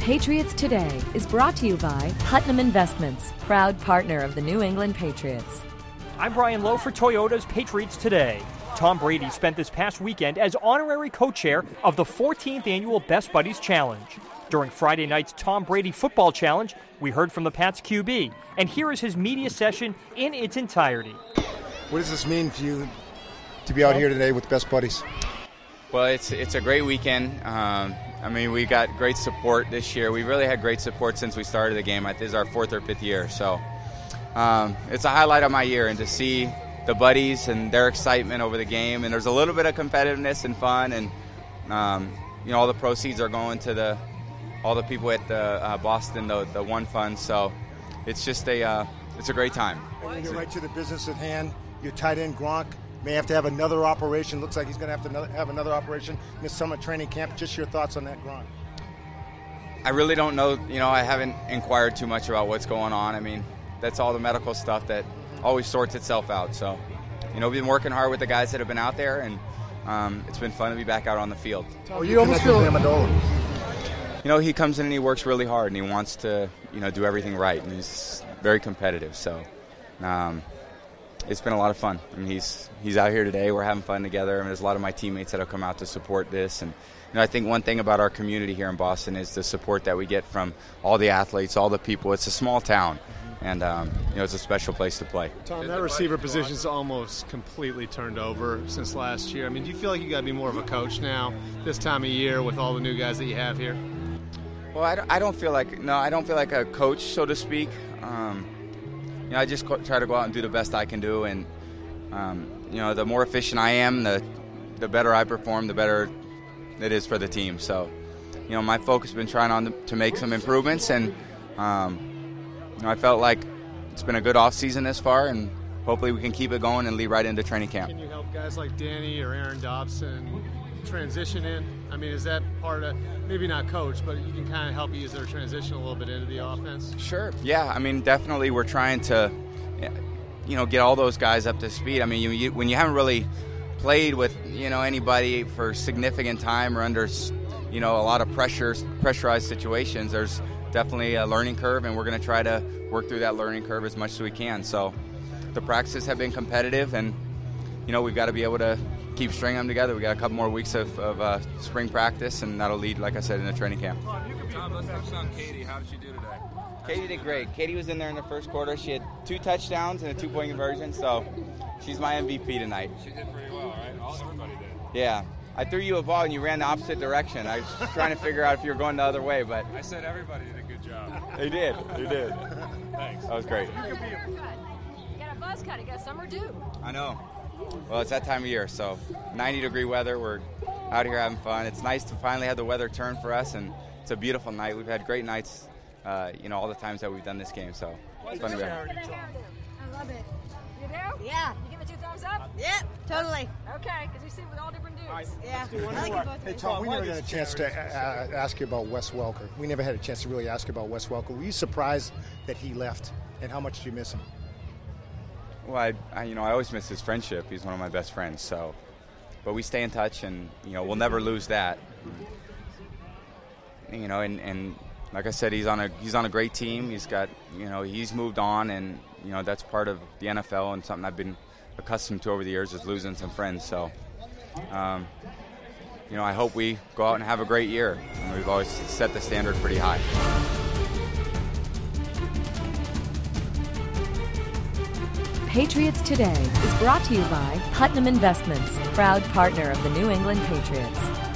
Patriots Today is brought to you by Putnam Investments, proud partner of the New England Patriots. I'm Brian Lowe for Toyota's Patriots Today. Tom Brady spent this past weekend as honorary co-chair of the 14th annual Best Buddies Challenge. During Friday night's Tom Brady Football Challenge, we heard from the Pats QB, and here is his media session in its entirety. What does this mean for you to be out here today with Best Buddies? Well, it's a great weekend. We got great support this year. We really had great support since we started the game. This is our 4th or 5th year, so it's a highlight of my year, and to see the buddies and their excitement over the game, and there's a little bit of competitiveness and fun, and all the proceeds are going to all the people at the Boston, the One Fund. So it's just it's a great time. And you get right to the business at hand. Your tight end Gronk may have to have another operation. Looks like he's going to have another operation. Miss summer training camp. Just your thoughts on that, Gronk? I really don't know. I haven't inquired too much about what's going on. That's all the medical stuff that always sorts itself out. So, we've been working hard with the guys that have been out there, and it's been fun to be back out on the field. Oh, you almost feel Amendola. He comes in and he works really hard, and he wants to, do everything right, and he's very competitive. So, it's been a lot of fun. He's out here today. We're having fun together. There's a lot of my teammates that have come out to support this, and I think one thing about our community here in Boston is the support that we get from all the athletes, all the people. It's a small town, and it's a special place to play. Tom, that receiver position's almost completely turned over since last year. Do you feel like you got to be more of a coach now this time of year with all the new guys that you have here? Well, I don't feel like a coach, so to speak. I just try to go out and do the best I can do, and the more efficient I am, the better I perform, the better it is for the team. So, my focus has been trying to make some improvements, and I felt like it's been a good off season this far, and hopefully we can keep it going and lead right into training camp. Can you help guys like Danny or Aaron Dobson transition in? Is that part of, maybe not coach, but you can kind of help ease their transition a little bit into the offense? Sure. Yeah. Definitely we're trying to, get all those guys up to speed. When you haven't really played with, anybody for significant time or under, a lot of pressurized situations, there's definitely a learning curve, and we're going to try to work through that learning curve as much as we can. So the practices have been competitive, and, we've got to be able to keep stringing them together. We got a couple more weeks of spring practice, and that'll lead, like I said, into training camp. Tom, let's touch on Katie. How did she do today? Katie did great. Katie was in there in the first quarter. She had 2 touchdowns and a 2-point conversion, so she's my MVP tonight. She did pretty well, right? Everybody did. Yeah. I threw you a ball and you ran the opposite direction. I was trying to figure out if you were going the other way, but I said everybody did a good job. They did. Thanks. That was great. You got a buzz cut. You got summer dew. I know. Well, it's that time of year, so 90-degree weather. We're out here having fun. It's nice to finally have the weather turn for us, and it's a beautiful night. We've had great nights, all the times that we've done this game, so it's fun to be here. I love it. You do? Yeah. You give it 2 thumbs up? Yep, totally. Okay, because we see it with all different dudes. Yeah. Hey, Tom, we never got a chance to ask you about Wes Welker. We never had a chance to really ask you about Wes Welker. Were you surprised that he left, and how much did you miss him? Well, I always miss his friendship. He's one of my best friends. So, but we stay in touch, and we'll never lose that. And like I said, he's on a great team. He's got he's moved on, and that's part of the NFL and something I've been accustomed to over the years is losing some friends. So, I hope we go out and have a great year. And we've always set the standard pretty high. Patriots Today is brought to you by Putnam Investments, proud partner of the New England Patriots.